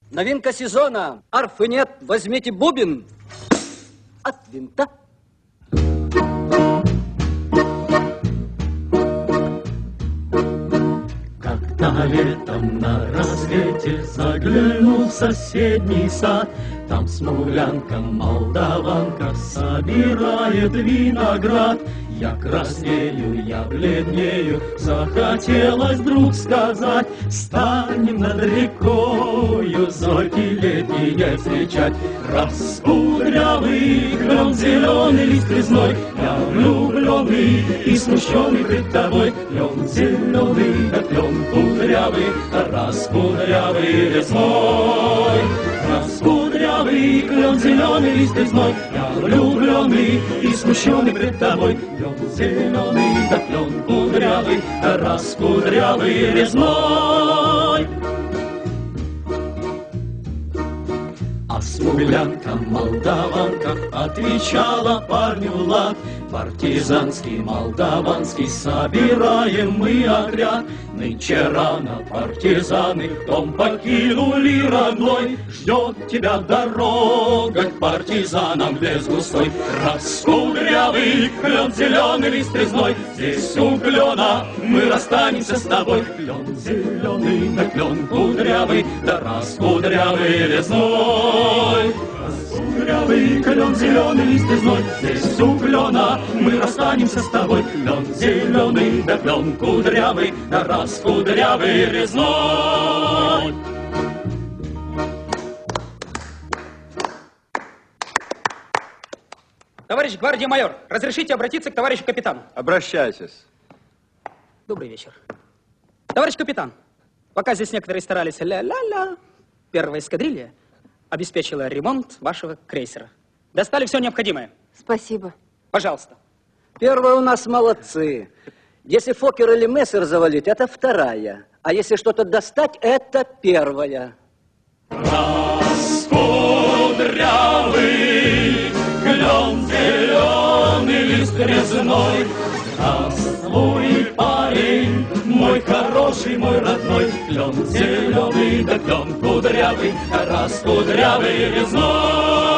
Новинка сезона. Арфы нет, возьмите бубен от винта. Как-то летом на рассвете заглянул в соседний сад. Там смуглянка-молдаванка собирает виноград. Я краснею, я бледнею, захотелось вдруг сказать: станем над рекою зорьки летние встречать. Раскудрявый клен, зеленый лист резной, я влюбленный и смущенный пред тобой. Клен зеленый, да клен кудрявый, раскудрявый резной. Раскудрявый клен, зеленый лист резной, я влюбленный и смущенный пред тобой. Клен зеленый, да клен кудрявый, раскудрявый резной. А смуглянка-молдаванка отвечала парню лад: партизанский, молдаванский, собираем мы отряд. Нынче рано партизаны дом покинули родной. Ждет тебя дорога к партизанам в лес густой. Раскудрявый клен, зеленый лист резной, здесь у клена мы расстанемся с тобой. Клен зеленый, да клен кудрявый, да раскудрявый резной. Раскудрявый клен, зеленый лист резной, здесь у клена мы расстанемся с тобой. Клен зеленый, да клен кудрявый, да раскудрявый резной. Товарищ гвардия-майор, разрешите обратиться к товарищу капитану? Обращайтесь. Добрый вечер. Товарищ капитан, пока здесь некоторые старались ля-ля-ля, первая эскадрилья обеспечила ремонт вашего крейсера. Достали все необходимое. Спасибо. Пожалуйста. Первые у нас молодцы. Если Фокер или Мессер завалить, это вторая. А если что-то достать, это первая. Раскудрявый клен, зеленый лист резной. Здравствуй, парень, мой хороший, мой родной. Клен зеленый, да клен кудрявый, раскудрявый резной.